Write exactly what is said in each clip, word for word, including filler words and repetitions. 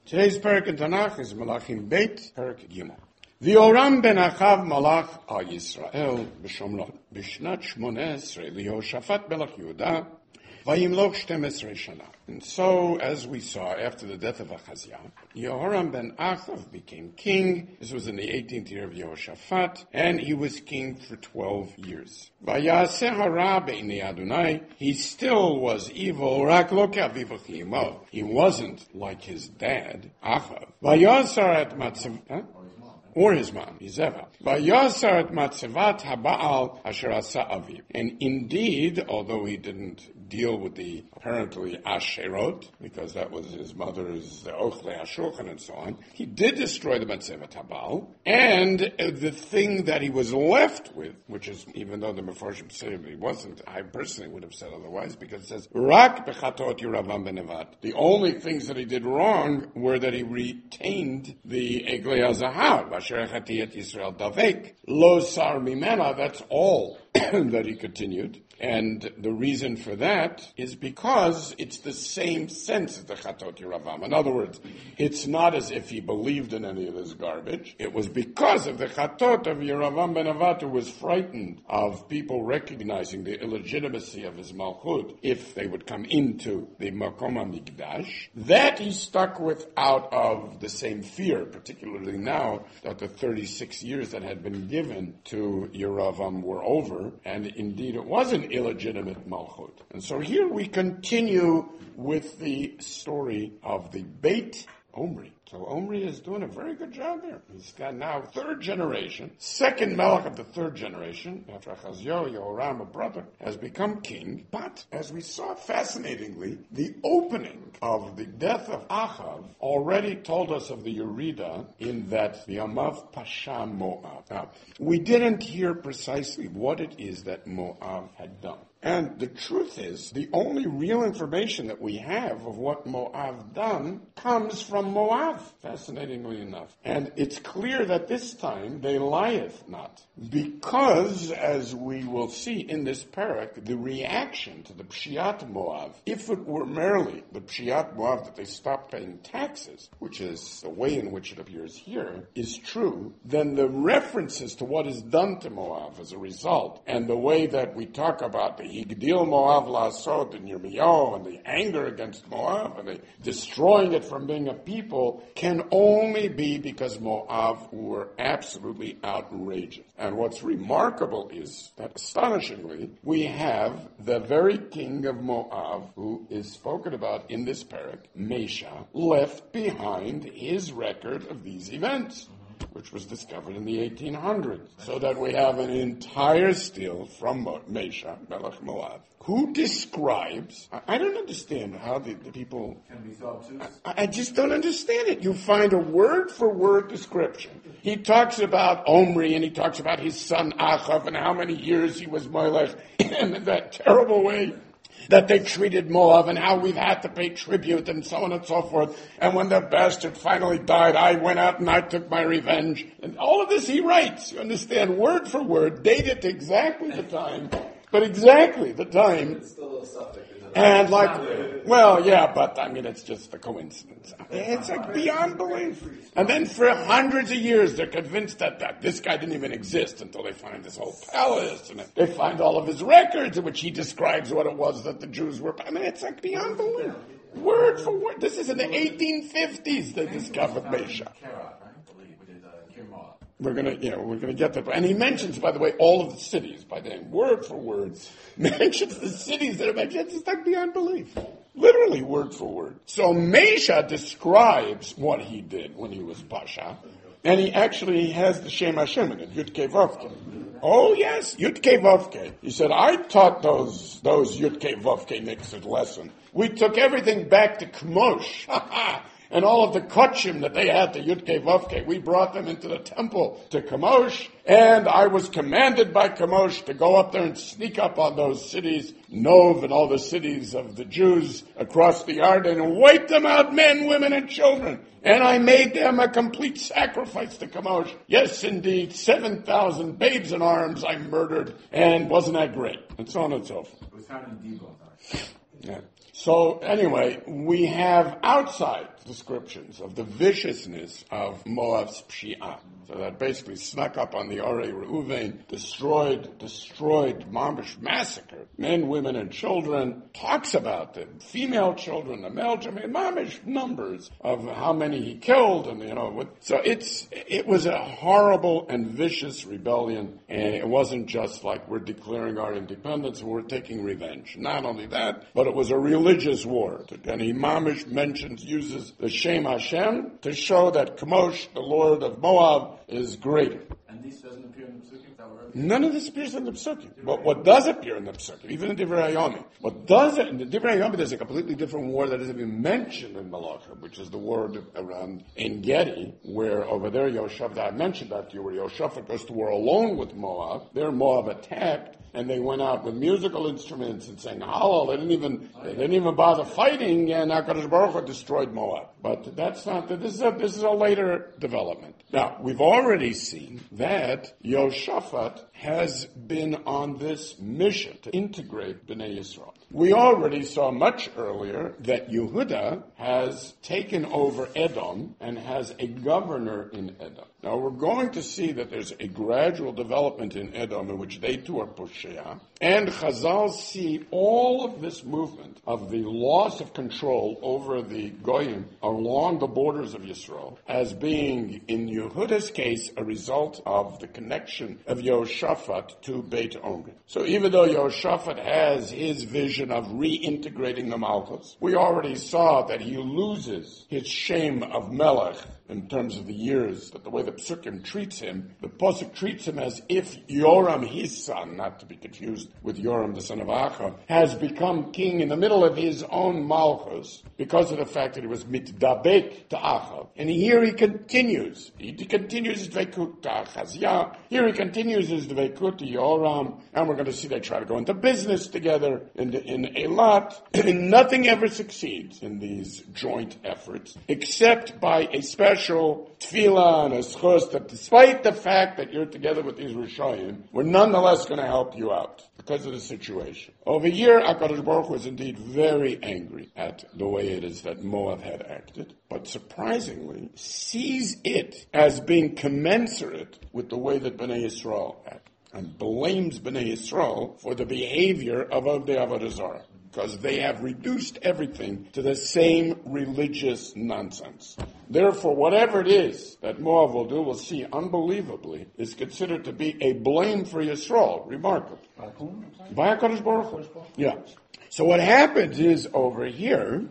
Today's parak in Tanakh is Malachim Beit, parak Gimel. V'yoram ben Achav malach al Yisrael b'Shomron b'shnat shmoneh esrei liYehoshaphat melech Yehuda vayimloch shtem esrei shana. And so, as we saw after the death of Achaziah, Yehoram ben Achav became king. This was in the eighteenth year of Yehoshaphat, and he was king for twelve years. Vayaseh hara b'nei Adonai. He still was evil. Rak lo ke'aviv v'chiyimo. He wasn't like his dad, Achav. Vayasar et matzav. Huh? Or his mom, Izeva. Vayasar et matzevat haBaal asher asa aviv. And indeed, although he didn't deal with the apparently Asherot, because that was his mother's Ochle HaShulchan and so on, he did destroy the matzevat haBaal. And the thing that he was left with, which is, even though the Mefarshim say he wasn't, I personally would have said otherwise, because it says, Rak bechatot Yeravam ben Nevat. The only things that he did wrong were that he retained the Eglei HaZahav, Yisrael Davek, Lo Sar Mimena, that's all that he continued. And the reason for that is because it's the same sense as the Chatot Yeravam. In other words, it's not as if he believed in any of this garbage. It was because of the Chatot of Yeravam ben Nevat, who was frightened of people recognizing the illegitimacy of his Malchut if they would come into the Makom HaMikdash, that he stuck with out of the same fear, particularly now that the thirty-six years that had been given to Yeravam were over, and indeed it was an illegitimate Malchut. And so here we continue with the story of the Beit Omri. So Omri is doing a very good job there. He's got now third generation, second melech of the third generation, after Achaziah, Yehoram, a brother, has become king. But, as we saw fascinatingly, the opening of the death of Achav already told us of the Yerida in that Yamav Pasha Moab. Now, we didn't hear precisely what it is that Moab had done. And the truth is, the only real information that we have of what Moab done comes from Moab, fascinatingly enough. And it's clear that this time they lieth not. Because, as we will see in this parak, the reaction to the Pshiat Moab, if it were merely the Pshiat Moab that they stopped paying taxes, which is the way in which it appears here, is true, then the references to what is done to Moab as a result, and the way that we talk about the Higdil Moab La'asot and Yirmiyahu, and the anger against Moab, and the destroying it from being a people, can only be because Moab were absolutely outrageous. And what's remarkable is that, astonishingly, we have the very king of Moab, who is spoken about in this parak, Mesha, left behind his record of these events, which was discovered in the eighteen hundreds. So that we have an entire still from Mesha, Melech Moab, who describes, I, I don't understand how the, the people, can be obtuse. I, I just don't understand it. You find a word-for-word description. He talks about Omri, and he talks about his son Achav, and how many years he was Melech, in that terrible way that they treated Moab, and how we've had to pay tribute, and so on and so forth. And when the bastard finally died, I went out and I took my revenge. And all of this he writes, you understand, word for word, dated to exactly the time, but exactly the time. It's still a little suffix. And like, well, yeah, but I mean, it's just a coincidence. It's like beyond belief. And then for hundreds of years, they're convinced that, that this guy didn't even exist until they find this whole palace, and they find all of his records in which he describes what it was that the Jews were. I mean, it's like beyond belief. Word for word. This is in the eighteen fifties they discovered Mesha. We're gonna, yeah, we're gonna get that. And he mentions, by the way, all of the cities by name, word for word. Mentions the cities that are mentioned. It's like beyond belief. Literally word for word. So Mesha describes what he did when he was Pasha. And he actually has the Shem Hashem in it, Yud-Kei Vav-Kei. Oh yes, Yud-Kei Vav-Kei. He said, I taught those, those Yud-Kei Vav-Kei Nixon lesson. We took everything back to Kmosh. And all of the kachim that they had to Yud-Kei Vav-Kei, we brought them into the temple to Kamosh, and I was commanded by Kamosh to go up there and sneak up on those cities, Nov and all the cities of the Jews across the Yarden, and wipe them out, men, women, and children. And I made them a complete sacrifice to Kamosh. Yes, indeed, seven thousand babes in arms I murdered, and wasn't that great? And so on and so forth. It was found in Debo. Yeah. So anyway, we have outside descriptions of the viciousness of Moab's pshi'ah. So that basically snuck up on the Arei Reuven, destroyed, destroyed, mamish, massacred men, women, and children. Talks about the female children, the male children, mamish numbers of how many he killed, and you know. What, so it's it was a horrible and vicious rebellion, and it wasn't just like we're declaring our independence, we're taking revenge. Not only that, but it was a religious war. And he mamish mentions, uses the Shem Hashem to show that Kamosh, the Lord of Moab, is greater. And this doesn't appear in the Psukim? None of this appears in the Psukim. But what does appear in the Psukim, even in Divrei Hayomi, what does in the Divrei Hayomi, there's a completely different war that isn't even mentioned in Malachim, which is the war around En Gedi, where over there Yoshafat, I mentioned that to you, where Yoshafat goes to war alone with Moab. There Moab attacked, and they went out with musical instruments and sang Hallel. They didn't even they didn't even bother fighting, and HaKadosh Baruch Hu destroyed Moab. But that's not this is a this is a later development. Now we've already seen that Yoshafat has been on this mission to integrate Bnei Yisrael. We already saw much earlier that Yehuda has taken over Edom and has a governor in Edom. Now we're going to see that there's a gradual development in Edom in which they too are Poshea, and Chazal see all of this movement of the loss of control over the Goyim along the borders of Yisrael as being, in Yehuda's case, a result of the connection of Yehoshaphat to Beit Omer. So even though Yehoshaphat has his vision of reintegrating the Malchus, we already saw that he loses his shame of Melech in terms of the years, that the way the Psukim treats him, the Pasuk treats him as if Yoram, his son, not to be confused with Yoram, the son of Achav, has become king in the middle of his own Malchus because of the fact that he was mitdabek to Achav. And here he continues. He continues his dveikut to Achaziah. Here he continues his dveikut to Yoram. And we're going to see they try to go into business together in, the, in Eilat. And nothing ever succeeds in these joint efforts except by a special tefillah and a schos that despite the fact that you're together with these Rishayim, we're nonetheless going to help you out because of the situation. Over here, HaKadosh Baruch Hu was indeed very angry at the way it is that Moab had acted, but surprisingly sees it as being commensurate with the way that Bnei Yisrael acted, and blames Bnei Yisrael for the behavior of Avdei Avodah Zarah, because they have reduced everything to the same religious nonsense. Therefore, whatever it is that Moab will do, we'll see unbelievably, is considered to be a blame for Yisrael. Remarkable. By HaKadosh Baruch Hu. Yeah. So what happens is over here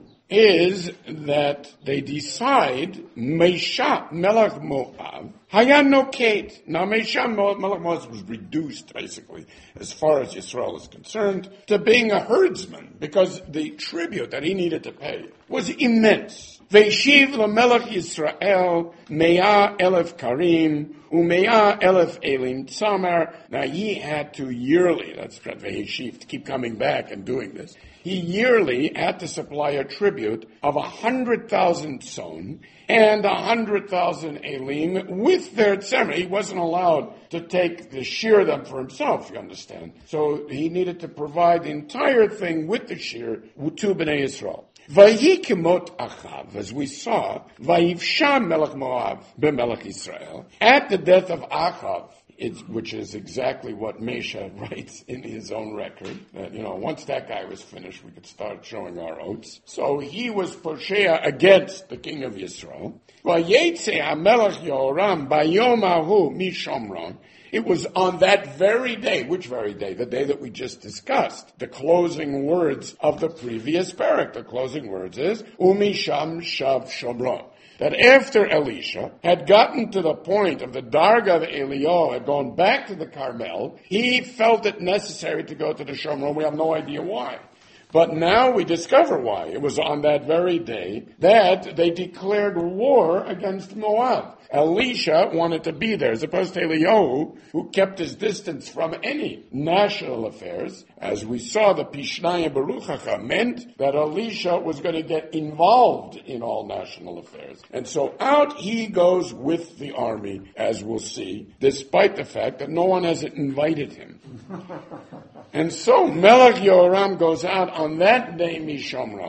is that they decide Mesha, Melech Moab, Hayan Noked. Now Mesha, Melech Moab was reduced, basically, as far as Yisrael is concerned, to being a herdsman, because the tribute that he needed to pay was immense. Veishiv lemelech Yisrael mea elef karim umea elef elim tzamar. Now he had to yearly, that's Veishiv, to keep coming back and doing this. He yearly had to supply a tribute of a hundred thousand son and a hundred thousand elim with their tzemah. He wasn't allowed to take the shear them for himself, you understand. So he needed to provide the entire thing with the shear to Bnei Yisrael. Vayi kemot Achav, as we saw, Vayivsha Melech Moab b'Melech Yisrael. At the death of Achav, it's, which is exactly what Mesha writes in his own record, that, you know, once that guy was finished, we could start showing our oats. So he was Poshea against the king of Yisrael. Vayetze HaMelech Yehoram bayom hahu mishomron. It was on that very day, which very day? The day that we just discussed. The closing words of the previous parak. The closing words is, Umisham shav shomron. That after Elisha had gotten to the point of the Darga of Eliyahu, had gone back to the Carmel, he felt it necessary to go to the Shomron. We have no idea why. But now we discover why. It was on that very day that they declared war against Moab. Elisha wanted to be there, as opposed to Eliyahu, who kept his distance from any national affairs. As we saw, the Pishnaya Baruchacha meant that Elisha was going to get involved in all national affairs. And so out he goes with the army, as we'll see, despite the fact that no one has invited him. And so Melech Yehoram goes out on that day, Mishomron,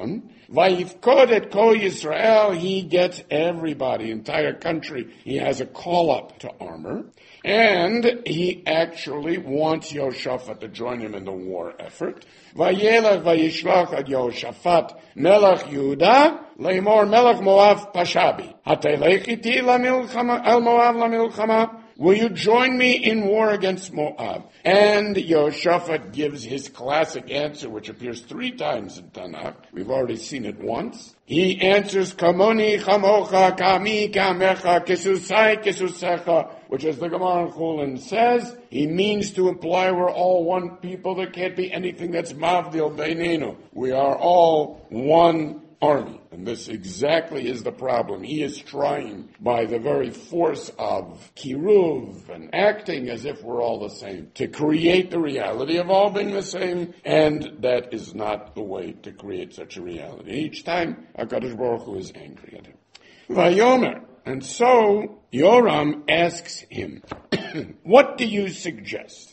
Vayifkod et kol Yisrael, he gets everybody, entire country. He has a call up to armor. And he actually wants Yehoshaphat to join him in the war effort. Vayelech vayishlach ad Yehoshaphat melech Yehuda leimor melech Moav pashabi. Hatelech iti lamilchama el Moav lamilchama. Will you join me in war against Moab? And Yehoshaphat gives his classic answer, which appears three times in Tanakh. We've already seen it once. He answers, Kamoni chamocha kami kamecha kesusai kesusecha, which, as the Gemara in Chulin says, he means to imply we're all one people. There can't be anything that's mavdil beinenu. We are all one army. And this exactly is the problem. He is trying, by the very force of kiruv and acting as if we're all the same, to create the reality of all being the same, and that is not the way to create such a reality. Each time, HaKadosh Baruch Hu is angry at him. Vayomer. And so, Yoram asks him, what do you suggest?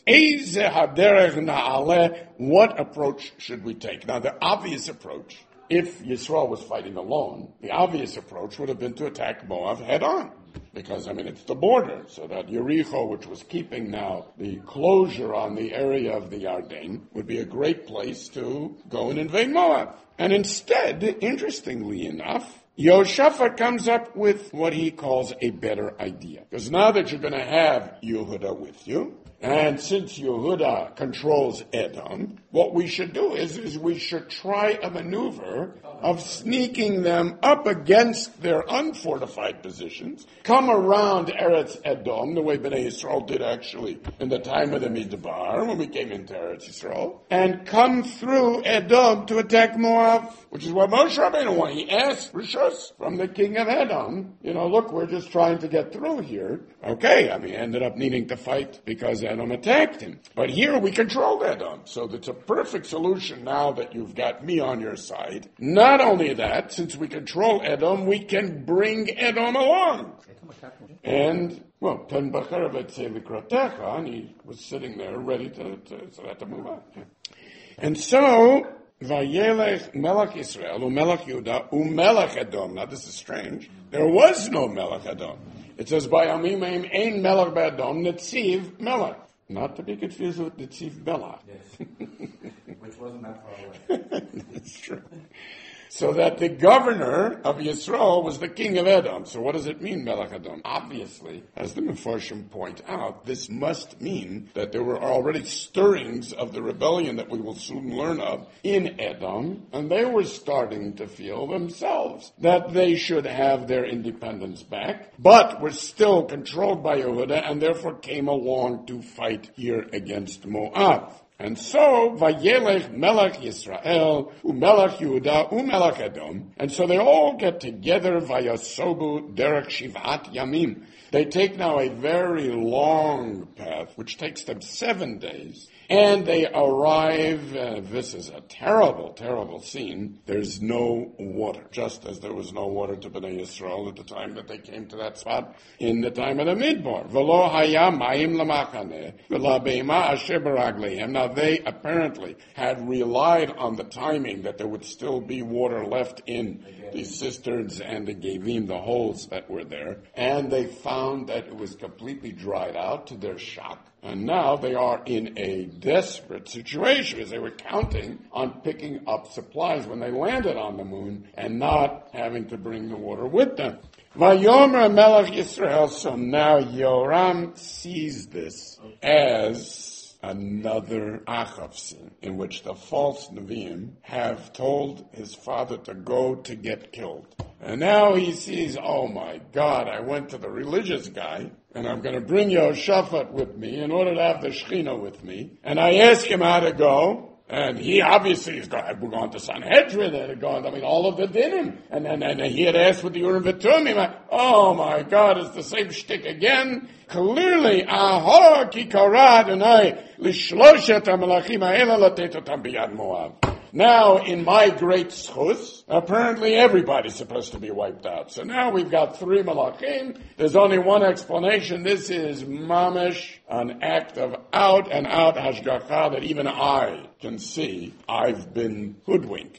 What approach should we take? Now, the obvious approach, if Yisrael was fighting alone, the obvious approach would have been to attack Moab head on. Because, I mean, it's the border, so that Yericho, which was keeping now the closure on the area of the Yarden, would be a great place to go and invade Moab. And instead, interestingly enough, Yehoshaphat comes up with what he calls a better idea. Because now that you're going to have Yehuda with you, and since Yehuda controls Edom, what we should do is, is we should try a maneuver of sneaking them up against their unfortified positions, come around Eretz Edom, the way Bnei Yisrael did actually in the time of the Midbar, when we came into Eretz Yisrael, and come through Edom to attack Moab, which is what Moshe Rabbeinu wanted. He asked Rishus from the king of Edom, you know, look, we're just trying to get through here. Okay, I mean, ended up needing to fight because Edom attacked him. But here we controlled Edom, so it's a perfect solution now that you've got me on your side. Not only that, since we control Edom, we can bring Edom along. And, well, Ten Bacharavet Selikrotecha, and he was sitting there ready to, to, so that to move on. And so, Vayelech Melech Yisrael, Umelech Yehuda, Umelech Edom. Now this is strange. There was no Melech Edom. It says, by Amimim, Ein Melech Be'edom, Netziv Melech. Not to be confused with Netziv Bela. Yes. Which wasn't that far away. That's true. So that the governor of Yisrael was the king of Edom. So what does it mean, Melech Edom? Obviously, as the Mefarshim point out, this must mean that there were already stirrings of the rebellion that we will soon learn of in Edom, and they were starting to feel themselves that they should have their independence back, but were still controlled by Yehuda, and therefore came along to fight here against Moab. And so, Vayelech Melech Yisrael, Umelech Yehuda, Umelech Edom. And so they all get together, Vayasobu Derech Shivat Yamim. They take now a very long path, which takes them seven days. And they arrive, uh, this is a terrible, terrible scene. There's no water, just as there was no water to Bnei Yisrael at the time that they came to that spot in the time of the Midbar. V'lo haya mayim lamachaneh, v'la beima asher b'ragleihem. Now they apparently had relied on the timing that there would still be water left in the cisterns and the gevim, the holes that were there. And they found that it was completely dried out to their shock. And now they are in a desperate situation as they were counting on picking up supplies when they landed on the moon and not having to bring the water with them. Vayomer Melech Yisrael, so now Yoram sees this as another Achav sin, in which the false Nevi'im have told his father to go to get killed. And now he sees, oh my God, I went to the religious guy, and I'm going to bring Yehoshaphat with me in order to have the Shekhinah with me. And I ask him how to go, and he obviously is going, we're going to Sanhedrin, and going, I mean, all of the dinim. And then and, and he had asked with the Urim V'Tumim, oh my God, it's the same shtick again. Clearly, Ahor ki kara Adonai lishloshet hamelachim ha'ela latet otam biyad Moab. Now, in my great schus, apparently everybody's supposed to be wiped out. So now we've got three malachim. There's only one explanation. This is mamish, an act of out and out hashgacha that even I can see I've been hoodwinked.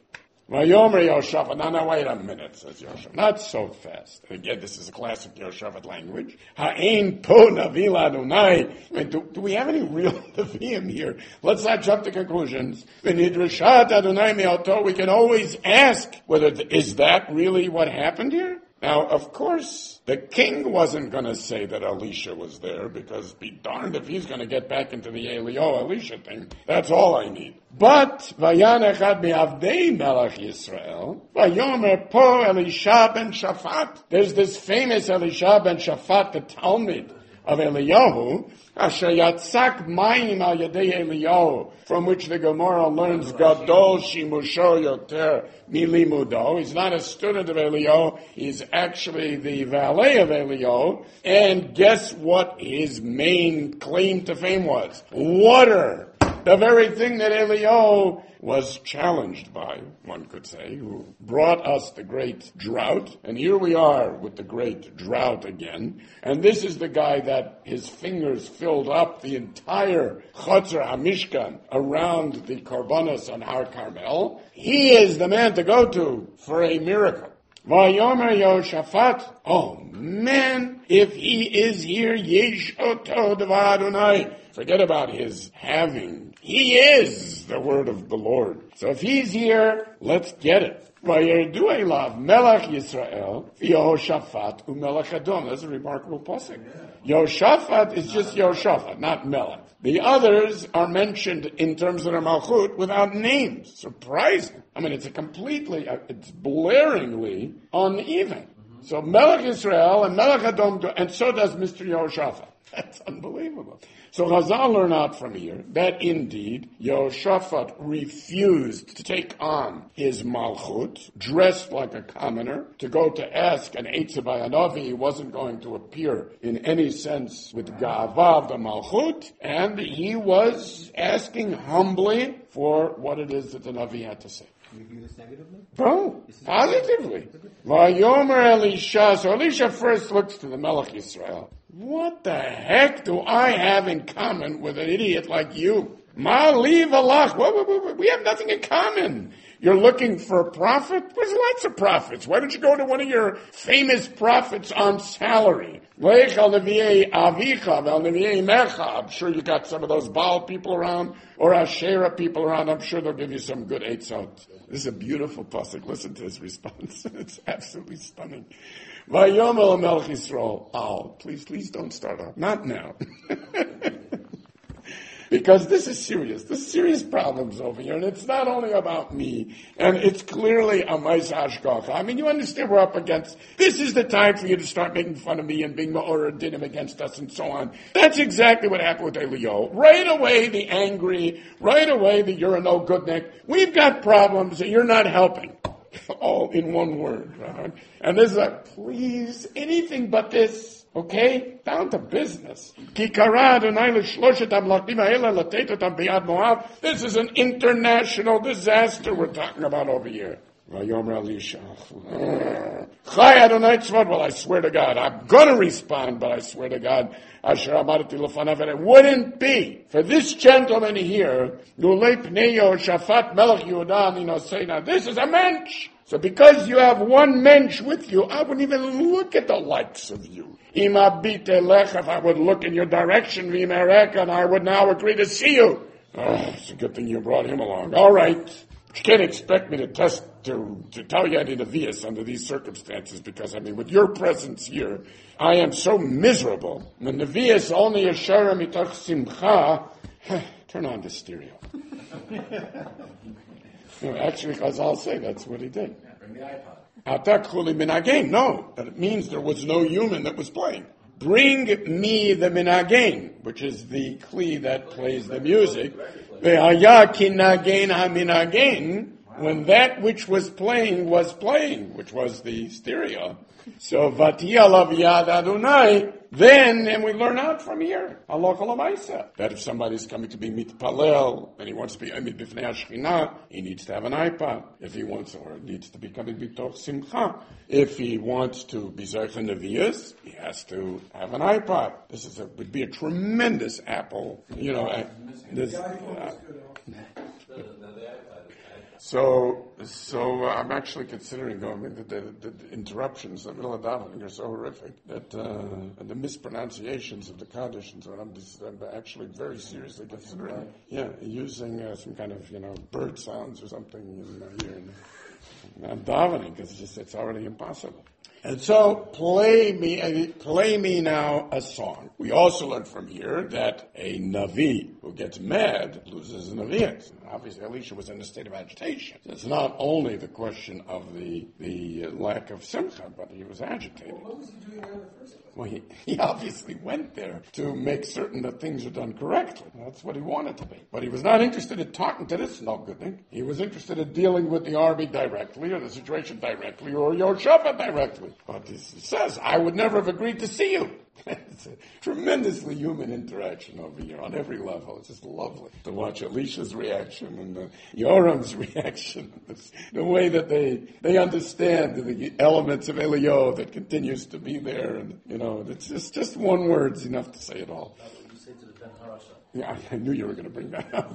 Vayomer Yoshafat. Now, now, wait a minute, says Yoshafat. Not so fast. And again, this is a classic Yoshafat language. Ha'ein po navi l'Adonai. I mean, do, do we have any real Nevi'im here? Let's not jump to conclusions. V'nidrashat Adonai me'oto. We can always ask whether, th- is that really what happened here? Now, of course, the king wasn't going to say that Elisha was there, because be darned if he's going to get back into the Eliyahu Elisha thing. That's all I need. But, Vayan echad me'avdei melech Yisrael, Vayomer po Elisha ben Shaphat. There's this famous Elisha ben Shaphat, the Talmud of Eliyahu, Asher yatzak mayim al yadei Eliyahu, from which the Gemara learns Gadol shimusho yoter milimudo. He's not a student of Eliyahu, he's actually the valet of Eliyahu. And guess what his main claim to fame was? Water. The very thing that Eliyahu was challenged by, one could say, who brought us the great drought. And here we are with the great drought again. And this is the guy that his fingers filled up the entire Chotzer HaMishkan around the Korbanos on Har Carmel. He is the man to go to for a miracle. Vayomer Yoshafat, oh man, if he is here, Yesh Oto Devar Adonai. Forget about his having. He is the word of the Lord. So if he's here, let's get it. Vayerdu elav Melech Yisrael, Yehoshaphat uMelech Edom. That's a remarkable pasuk. Yehoshaphat is just Yehoshaphat, not Melech. The others are mentioned in terms of their malchut without names. Surprising. I mean, it's a completely, it's blaringly uneven. So Melech Yisrael and Melech Edom, and so does Mister Yehoshaphat. That's unbelievable. So Chazal learn out from here that indeed Yehoshaphat refused to take on his malchut, dressed like a commoner, to go to ask an Eitzavai Hanavi. He wasn't going to appear in any sense with Ga'ava of the malchut, and he was asking humbly for what it is that the Navi had to say. Can you view this negatively? No, positively. Vayomer Elisha. So Elisha first looks to the Melech Yisrael. What the heck do I have in common with an idiot like you? Ma'ali v'lach. We have nothing in common. You're looking for a prophet? There's lots of prophets. Why don't you go to one of your famous prophets on salary? I'm sure you got some of those Baal people around, or Asherah people around. I'm sure they'll give you some good eitzot. This is a beautiful pasuk. Listen to his response. It's absolutely stunning. Vayomel Melech Yisrael. Oh, please, please don't start off. Not now. Because this is serious. There's serious problems over here, and it's not only about me, and it's clearly a Ma'aseh Hashgacha. I mean, you understand we're up against, this is the time for you to start making fun of me and being Ma'or Dinim against us and so on. That's exactly what happened with Eliyahu. Right away, the angry, right away, the you're a no goodnik. We've got problems that you're not helping. All in one word, right? And this is like, please, anything but this. Okay? Down to business. This is an international disaster we're talking about over here. Well, I swear to God, I'm going to respond, but I swear to God, it wouldn't be for this gentleman here, this is a mensch. So because you have one mensch with you, I wouldn't even look at the likes of you. If I would look in your direction, and I would now agree to see you. Oh, it's a good thing you brought him along. All right. You can't expect me to test, to, to tell you any Nevi'us under these circumstances, because, I mean, with your presence here, I am so miserable. The Nevi'us only ashara mitoch simcha. Turn on the stereo. No, actually, Chazal say that's what he did. Yeah, bring the iPod. Atakuli minagain. No, that it means there was no human that was playing. Bring me the minagain, which is the kli that plays the music. Ve'haya kinagain haminagain, when that which was playing was playing, which was the stereo. So vatiya alav yad Adonai. Then, and we learn out from here, halacha l'maisa, that if somebody's coming to be mitpalel, and he wants to be amid b'fnei hashchina, he needs to have an iPad. If he wants, or needs to be coming b'toch simcha. If he wants to be zeicha nevi'us, he has to have an iPad. This is a, would be a tremendous apple, you know. Uh, this, uh, so So uh, I'm actually considering going. I mean, the, the, the interruptions in the middle of davening are so horrific that uh, and the mispronunciations of the Kaddish and so on. I'm, just, I'm actually very seriously considering, yeah, using uh, some kind of you know bird sounds or something in my ear. And I'm davening because it's just it's already impossible. And so, play me, play me now a song. We also learn from here that a Navi who gets mad loses a Naviyyut. Obviously, Elisha was in a state of agitation. It's not only the question of the the lack of simcha, but he was agitated. Well, what was he doing there in the first place? Well, he, he obviously went there to make certain that things are done correctly. That's what he wanted to be. But he was not interested in talking to this no-goodnik. He was interested in dealing with the army directly, or the situation directly, or Yehoshaphat directly. But he says, I would never have agreed to see you. It's a tremendously human interaction over here on every level. It's just lovely to watch Elisha's reaction and uh, Yoram's reaction. It's the way that they they understand the elements of Eliyahu that continues to be there. And, you know, it's just, just one word's enough to say it all. That's what you say to the Ben Harasha. Yeah, I knew you were going to bring that up.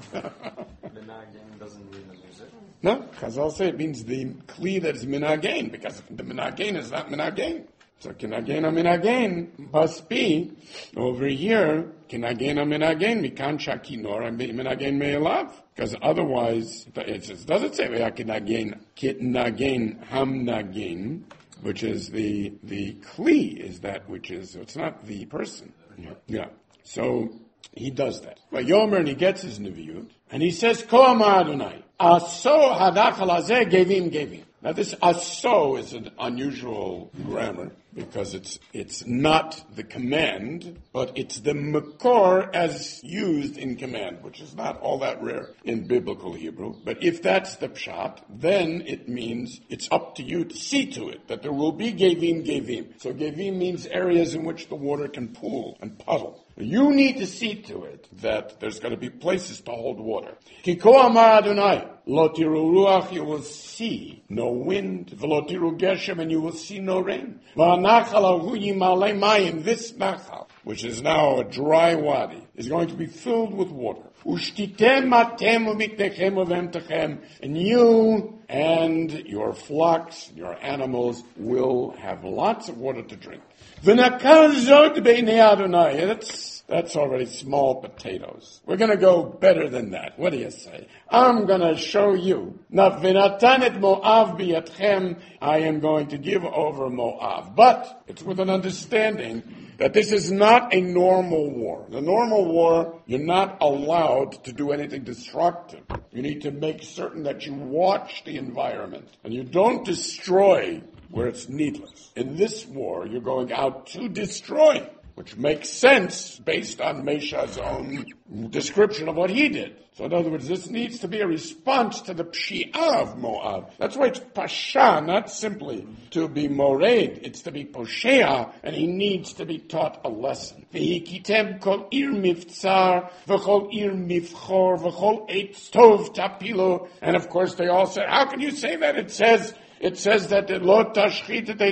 Menagin doesn't mean the music. No, because I'll say it means the kli that is minagain, because the minagain is not minagain. So kinagena minagain must be over here. Kinagena minagain mikan shakinor and minagain me'elav. Because otherwise, it says, does it say kinagena kinagena hamnagain, which is the the kli is that which is it's not the person. Yeah. yeah. So he does that. But Yomer, and he gets his neviut, and he says, Ko amar Adonai, aso hadachal hazeh gevim gevim. Now this aso is an unusual grammar because it's it's not the command, but it's the makor as used in command, which is not all that rare in biblical Hebrew. But if that's the pshat, then it means it's up to you to see to it that there will be gevim gevim. So gevim means areas in which the water can pool and puddle. You need to see to it that there's going to be places to hold water. Kiko amar Adonai, lo tiru ruach, you will see no wind, v'lo tiru geshem, and you will see no rain. V'anachal ahu yimalei mayim, this nachal, which is now a dry wadi, is going to be filled with water. Ushtitem atem u'miknechem u'vemtechem, and you and your flocks, your animals, will have lots of water to drink. V'nakal zod b'nei Adonai. That's, that's already small potatoes. We're going to go better than that. What do you say? I'm going to show you. Now, v'natan et Moav biyatchem. I am going to give over Moav. But it's with an understanding that this is not a normal war. The normal war, you're not allowed to do anything destructive. You need to make certain that you watch the environment and you don't destroy where it's needless. In this war, you're going out to destroy, which makes sense based on Mesha's own description of what he did. So in other words, this needs to be a response to the pshi'ah of Moab. That's why it's pasha, not simply to be mored. It's to be poshea, and he needs to be taught a lesson. V'hikitem kol ir miftzar, v'chol ir mifchor, v'chol eitz tov tapilo. And of course they all said, how can you say that? It says, it says that the lo tashchit et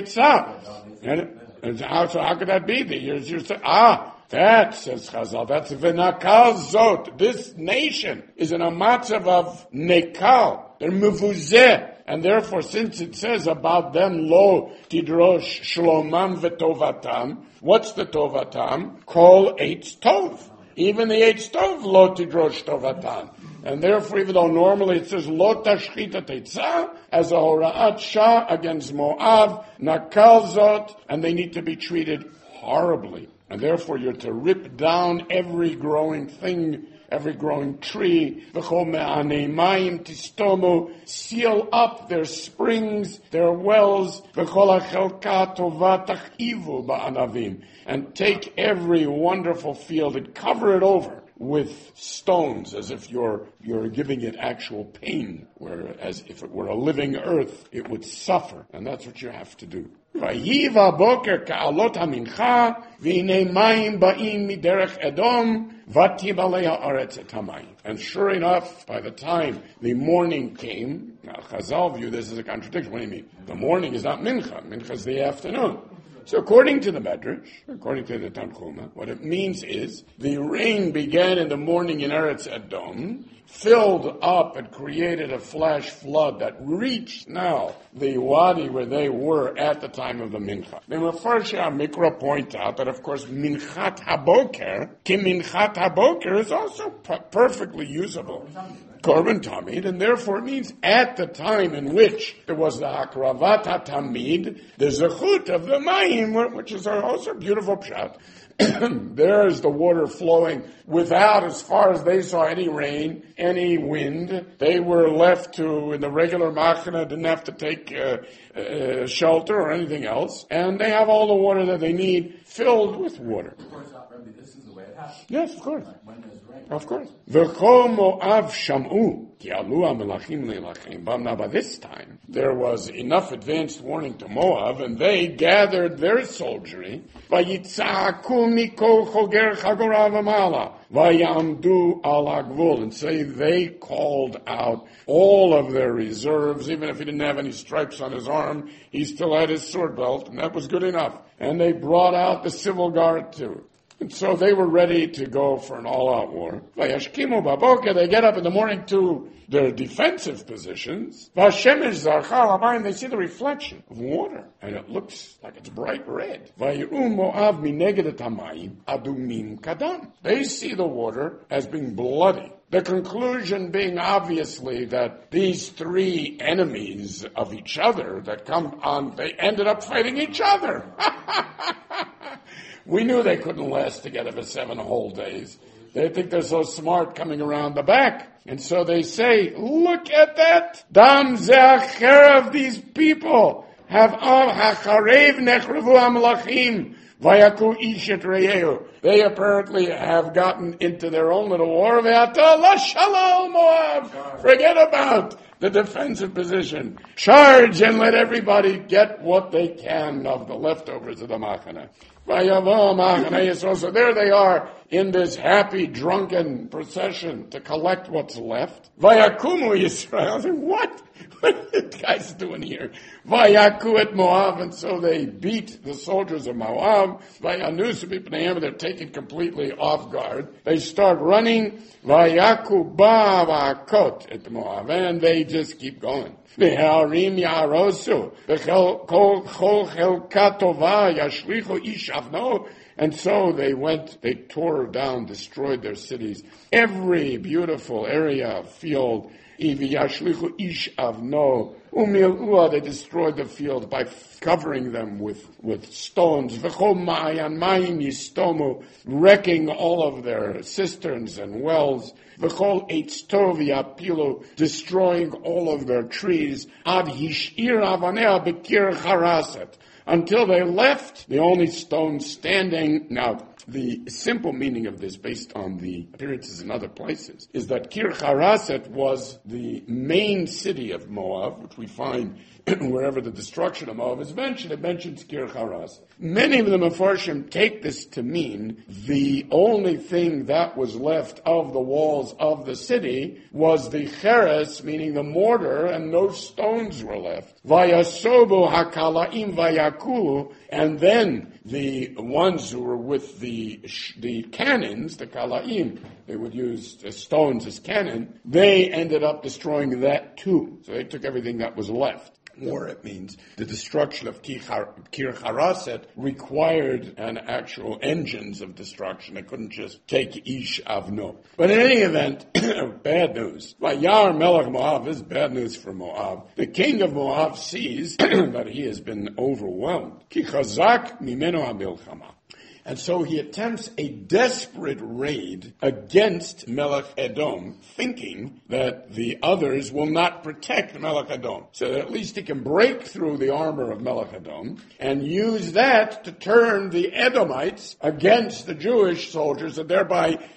eitzah. And how, so how could that be? You're, you're saying, ah, that, says Chazal, that's v'nakal zot. This nation is in a matzav of nekal. They're mevuzeh. And therefore, since it says about them, lo tidrosh shlomam v'tovatam, what's the tovatam? Kol eitz tov. Even the eitz tov, lo tidrosh tovatam. And therefore, even though normally it says lo tashchit et eitzah, as a hora'at shah against Moab, nakal zot, and they need to be treated horribly. And therefore, you're to rip down every growing thing, every growing tree, v'chol me'anei mayim tistomu, seal up their springs, their wells, v'chol ha'chelka tova tachivu ba'anavim, and take every wonderful field and cover it over with stones, as if you're you're giving it actual pain, whereas if it were a living earth, it would suffer, and that's what you have to do. Vayiva boker ka'alot hamincha, v'inei mayim ba'im miderech Edom, v'tib alei ha'aretz et hamayim. And sure enough, by the time the morning came, now Chazal view this as a contradiction. What do you mean? The morning is not mincha. Mincha is the afternoon. So according to the Medrash, according to the Tanchuma, what it means is the rain began in the morning in Eretz Edom, filled up and created a flash flood that reached now the wadi where they were at the time of the Mincha. The Mefarshei HaMikra point out that, of course, Minchat HaBoker, Ki Minchat HaBoker, is also p- perfectly usable. Korban Tamid, and therefore it means at the time in which there was the Hakravat HaTamid, the Zechut of the Mayim, which is also a beautiful pshat. There's the water flowing without, as far as they saw, any rain, any wind. They were left to, in the regular machana, didn't have to take uh, uh, shelter or anything else. And they have all the water that they need filled with water. Of course, not, Rabbi, this is the way it happens. Yes, of course. Like when there's rain. Of course. V'chol Mo'av sham'u, ki alu ha'melachim le'ilachim bam. Now by this time, there was enough advanced warning to Moab, and they gathered their soldiery, v'yitza'aku mikol choger chagora v'mala, v'yamdu al ha'gvul, and say they called out all of their reserves, even if he didn't have any stripes on his arm, he still had his sword belt, and that was good enough. And they brought out the civil guard too. And so they were ready to go for an all-out war. Vayashkimu baboker, they get up in the morning to their defensive positions. Vashemesh zarchal hamayim, they see the reflection of water, and it looks like it's bright red. Vayiru Moav mineged hamayim adumim kadam. They see the water as being bloody. The conclusion being obviously that these three enemies of each other that come on, they ended up fighting each other. We knew they couldn't last together for seven whole days. They think they're so smart coming around the back. And so they say, look at that. Dam ze'acher of these people. Have av hacharev nechrevu amalachim. Vayaku ishet reyehu. They apparently have gotten into their own little war. Ve'ata la shalom Moab. Forget about the defensive position. Charge and let everybody get what they can of the leftovers of the machana. So there they are in this happy, drunken procession to collect what's left. Vayakumu Yisrael. I said, what? What are the guys doing here? Vayaku et Moab, and so they beat the soldiers of Moab. Vayanus b'pneihem, they're taken completely off guard. They start running. Vayaku ba va'akot et Moab, and they just keep going. V'ha'arim ya'arosu, v'chol chol chelka tova yashlichu ish avno. And so they went, they tore down, destroyed their cities. Every beautiful area, field, Yashlichu ish avno, umilua, they destroyed the field by covering them with, with stones. V'chol ma'ayan mayim yistomu, wrecking all of their cisterns and wells. V'chol eitz tov yapilu, destroying all of their trees. Ad hishir avanea bekir charaset. Until they left the only stone standing. Now, the simple meaning of this, based on the appearances in other places, is that Kir Charaset was the main city of Moab, which we find wherever the destruction of Moab is mentioned. It mentions Kir Charaset. Many of the Mefarshim take this to mean the only thing that was left of the walls of the city was the cheres, meaning the mortar, and no stones were left. Vayasobu hakalaim vayaku, and then the ones who were with the the cannons, the kalaim, they would use stones as cannon, they ended up destroying that too. So they took everything that was left. Or it means the destruction of Kir Charaset required an actual engines of destruction. They couldn't just take Ish Avno. But in any event, bad news. Vayar Melech Moab, this is bad news for Moab. The king of Moab sees that he has been overwhelmed. Ki chazak mimeno hamilchama. And so he attempts a desperate raid against Melech Edom, thinking that the others will not protect Melech Edom. So that at least he can break through the armor of Melech Edom and use that to turn the Edomites against the Jewish soldiers, and thereby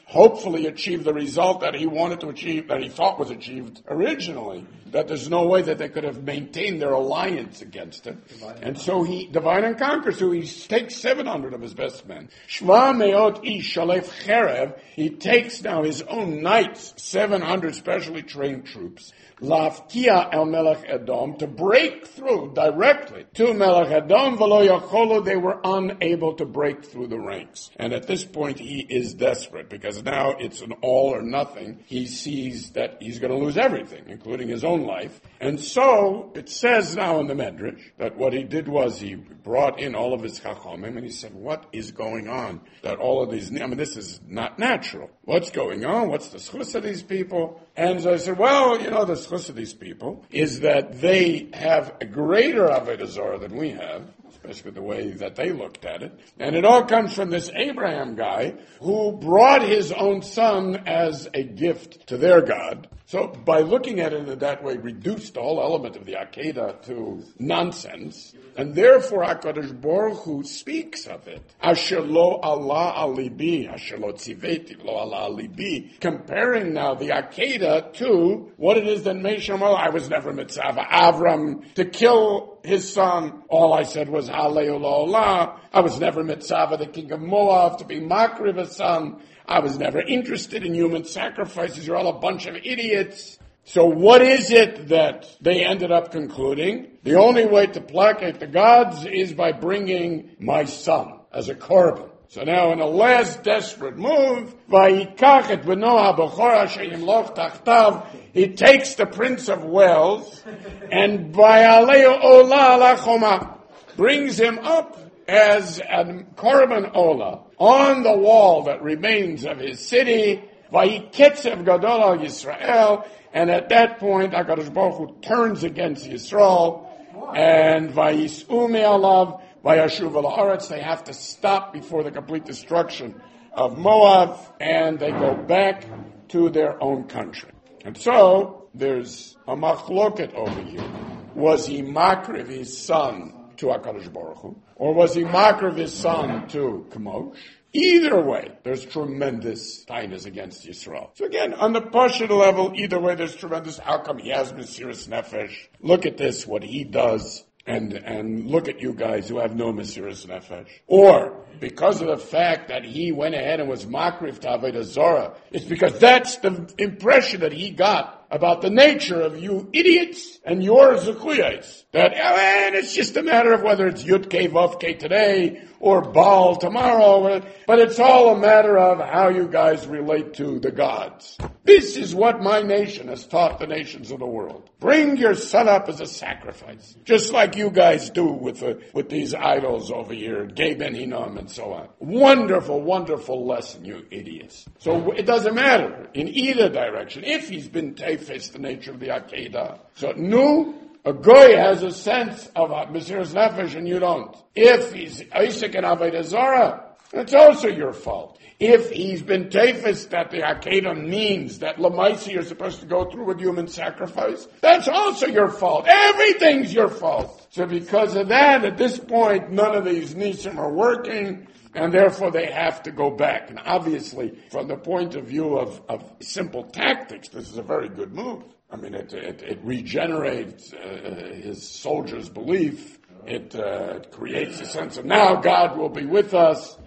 hopefully achieve the result that he wanted to achieve, that he thought was achieved originally, that there's no way that they could have maintained their alliance against him. And so he, divide and conquer, so he takes seven hundred of his best men. Shva meot ish shalef cherev, he takes now his own knights, seven hundred specially trained troops, Lafkia el Melech Edom, to break through directly to Melech Edom, v'lo yacholu, they were unable to break through the ranks. And at this point he is desperate, because now it's an all or nothing. He sees that he's going to lose everything, including his own life. And so it says now in the Medrash that what he did was he brought in all of his chachamim and he said, what is going on? That all of these, I mean, this is not natural. What's going on? What's the schus of these people? And so I said, well, you know, the schus of these people is that they have a greater Avodah Zarah than we have, especially the way that they looked at it. And it all comes from this Abraham guy who brought his own son as a gift to their God. So by looking at it in that way, reduced the whole element of the Akedah to nonsense. And therefore HaKadosh Baruch Hu speaks of it. Asher lo Allah alibi, asher lo tziveti lo Allah alibi. Comparing now the Akedah to what it is that Meshach, well, I was never mitzvah Avram to kill his son. All I said was Halei lo Allah. I was never mitzvah the king of Moab to be Makriv his son. I was never interested in human sacrifices. You're all a bunch of idiots. So what is it that they ended up concluding? The only way to placate the gods is by bringing my son as a korban. So now in a last desperate move, Vayikach et beno habachor asher yimloch tachtav, he takes the Prince of Wales and Vayaleu ola ala choma, brings him up as a korban ola on the wall that remains of his city. Vayiketzev gadol al Yisrael, and at that point HaKadosh Baruch Hu turns against Yisrael, and Vayis'u me'alav vayashuv al haaretz, they have to stop before the complete destruction of Moab, and they go back to their own country. And so there's a machloket over here. Was he makriv his son to HaKadosh Baruch Hu, or was he makriv his son to Kamosh? Either way, there's tremendous tightness against Yisrael. So again, on the Pashut level, either way, there's tremendous. How come he has Mesiras Nefesh? Look at this, what he does, and and look at you guys who have no Mesiras Nefesh. Or, because of the fact that he went ahead and was Makriv to Avodah Zarah, it's because that's the impression that he got about the nature of you idiots and your Zechuyos. That, and it's just a matter of whether it's Yud Kei Vav Kei today or Baal tomorrow, but it's all a matter of how you guys relate to the gods. This is what my nation has taught the nations of the world. Bring your son up as a sacrifice, just like you guys do with the, with these idols over here, Gay Ben Hinnom and so on. Wonderful, wonderful lesson, you idiots. So it doesn't matter in either direction. If he's been teifes, the nature of the Akedah. So, nu, a goy has a sense of Mesiras Nefesh and you don't. If he's Isaac and Avodah Zarah, that's also your fault. If he's been teifes that the Akedah means that Lamaisi you're supposed to go through with human sacrifice, that's also your fault. Everything's your fault. So because of that, at this point, none of these nisim are working, and therefore they have to go back. And obviously, from the point of view of, of simple tactics, this is a very good move. I mean, it, it, it regenerates uh, his soldiers' belief. It, uh, it creates a sense of now God will be with us.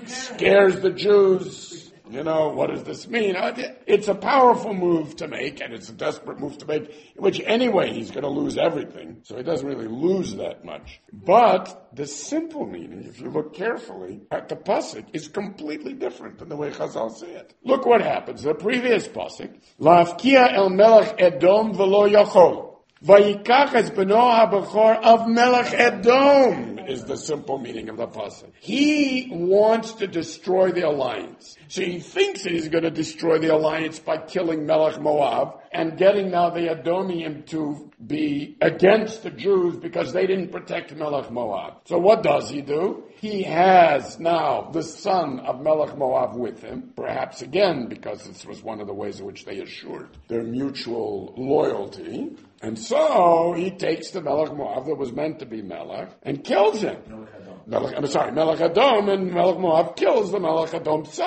Scares the Jews. You know, what does this mean? It's a powerful move to make, and it's a desperate move to make, which anyway he's going to lose everything, so he doesn't really lose that much. But the simple meaning, if you look carefully at the pasuk, is completely different than the way Chazal say it. Look what happens. The previous pasuk, Lafkia el Melech Edom v'lo yachol. Vayikach es beno habachor of Melech Edom is the simple meaning of the pasuk. He wants to destroy the alliance. So he thinks that he's going to destroy the alliance by killing Melech Moab and getting now the Edomim to be against the Jews because they didn't protect Melech Moab. So what does he do? He has now the son of Melech Moab with him, perhaps again because this was one of the ways in which they assured their mutual loyalty. And so he takes the Melech Moab that was meant to be Melech and kills him. Melech, I'm sorry, Melech Edom, and Melech Moab kills the Melech Edom's son.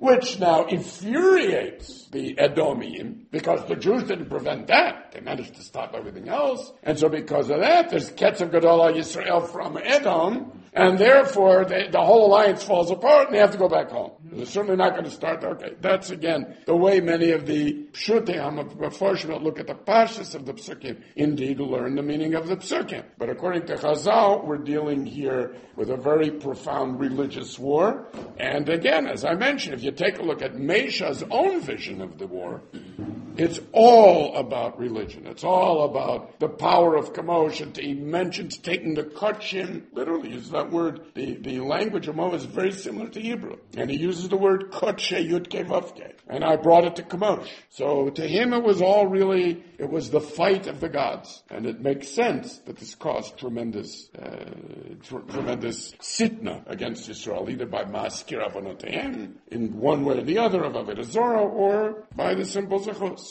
which now infuriates the Edomim, because the Jews didn't prevent that. They managed to stop everything else. And so because of that, there's Ketzer Gadol Yisrael from Edom, and therefore they, the whole alliance falls apart and they have to go back home. They're certainly not going to start. Okay, that's again the way many of the Pshutei HaMefarshim that look at the Parshas of the Psukim indeed learn the meaning of the Psukim. But according to Chazal, we're dealing here with a very profound religious war. And again, as I mentioned, if you take a look at Mesha's own vision of the war, it's all about religion. It's all about the power of commotion. He mentions taking the kachim, literally uses that word. The, the language of Moab is very similar to Hebrew. And he uses the word kotshe yudke vavke. And I brought it to Kamosh. So to him it was all really, it was the fight of the gods. And it makes sense that this caused tremendous, uh, tr- tremendous sitna against Israel, either by maskir avonotehem, in one way or the other of Avodah Zarah, or by the simple zechus.